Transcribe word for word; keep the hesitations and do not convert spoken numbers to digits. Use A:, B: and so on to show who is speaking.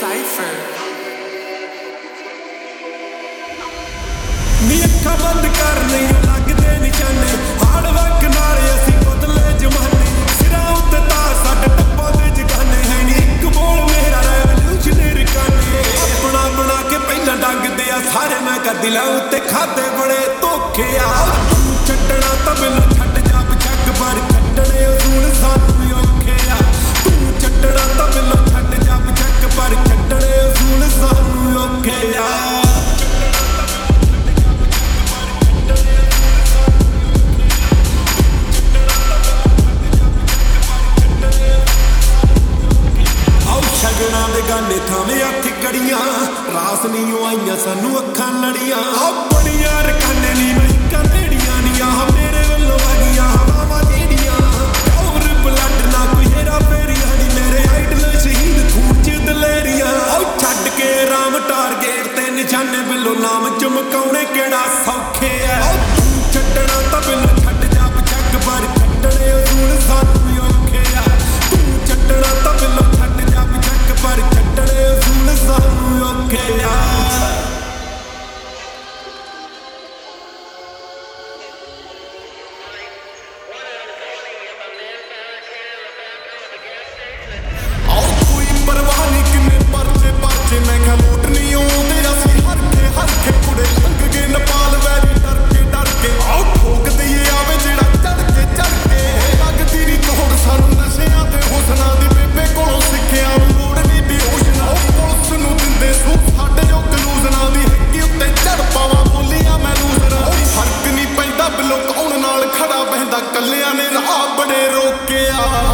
A: Cypher.
B: ਨੀ ਅੱਖਾਂ ਬੰਦ ਕਰ ਨਹੀਂ ਲੱਗਦੇ ਨਿਸ਼ਾਨੇ ਹਾੜ ਵਕ ਨਾਲ ਅਸੀਂ ਬਦਲੇ ਜਮਾਨੇ ਸਿਰਾਂ ਉੱਤੇ ਤਾਂ ਸਾਡੇ ਟੱਪਾਂ ਦੇ ਜਗਾਨੇ ਹੈ ਨੀ ਇੱਕ ਬੋਲ ਮੇਰਾ ਰੈਵੋਲੂਸ਼ਨਰੀ ਕਾਨੇ ਆਪਣਾ ਬਣਾ ਕੇ ਪਹਿਲਾਂ ਡੰਗਦੇ ਆ ਸਾਰੇ ਮੈਂ ਕਰ ਦਿਲਾਂ ਉੱਤੇ ਖਾਦੇ ਬੜੇ ਧੋਖੇ ਆ ਤੂੰ ਛੱਡਣਾ ਤਾਂ ਮੈਨੂੰ ਛੱਡ ਜਾ ਬਚੱਕ ਪਰ ਛੱਡਣੇ ਅਸੂਲ ਸਾਨੂੰ ਔਖੇ ਆ ਤੂੰ ਛੱਡਣਾ ਤਾਂ ਮੈਨੂੰ ਛੱਡ ਜਾ ਬਚੱਕ ਪਰ ਛੱਡਣੇ ਅਸੂਲ ਸਾਨੂੰ ਔਖੇ ਆ ਸ਼ਗਨਾਂ ਦੇ ਗਾਨੇ ਥਾਵੇਂ ਹੱਥ ਕੜੀਆਂ ਰਾਸ ਨਹੀਂ ਆਈਆਂ ਸਾਨੂੰ ਅੱਖਾਂ ਲੜੀਆਂ ਆ ਬੜੀਆਂ ਰਕਾਨੇ ਨਹੀਂ ਮਹਿਕਾਂ ਢੇੜੀਆਂ ਨੀਆਂ ਮੇਰੇ ਵੱਲੋਂ ਵਾਗੀਆਂ ਹਵਾਵਾਂ ਜਿਹੜੀਆਂ ਔਰ ਬਲੱਡ ਨਾ ਕੋਈ ਹੇਰਾ ਫੇਰੀਆਂ ਨੀ ਮੇਰੇ ਆਈਡਲ ਸ਼ਹੀਦ ਖੂਨ ਚ ਦਲੇਰੀਆਂ ਉਹ ਛੱਡ ਕੇ ਰਾਮ ਟਾਰਗੇਟ ਤੇ ਨਿਸ਼ਾਨੇ ਵੱਲੋਂ ਨਾਮ ਚਮਕਾਉਣੇ ਕਿਹੜਾ ਸੌਖੇ ਐ ਤੂੰ ਛੱਡਣਾ ਤਾਂ ਮੈਨੂੰ ਛੱਡ ਜਾ ਬਚੱਕ ਪਰ ਛੱਡਣੇ ਅਸੂਲ ਸਾਨੂੰ ਔਖੇ ਆ ਤੂੰ ਛੱਡਣਾ ਤਾਂ ਮੈਨੂੰ ਛੱਡ ਜਾ ਬਚੱਕ ਪਰ ਛੱਡਣੇ ਅਸੂਲ ਸਾਨੂੰ ਔਖੇ ਆ ਕੱਲਿਆਂ ਨੇ ਰਾਹ ਬੜੇ ਰੋਕਿਆ।